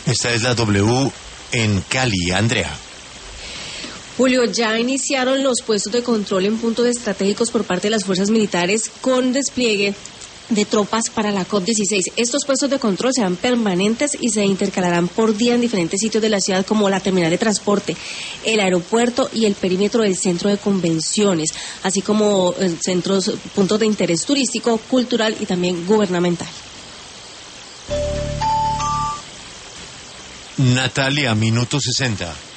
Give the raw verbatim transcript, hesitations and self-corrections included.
Esta es la W en Cali. Andrea. Julio, ya iniciaron los puestos de control en puntos estratégicos por parte de las fuerzas militares con despliegue de tropas para la COP dieciséis. Estos puestos de control serán permanentes y se intercalarán por día en diferentes sitios de la ciudad, como la terminal de transporte, el aeropuerto y el perímetro del centro de convenciones, así como centros, puntos de interés turístico, cultural y también gubernamental. Natalia, minuto sesenta.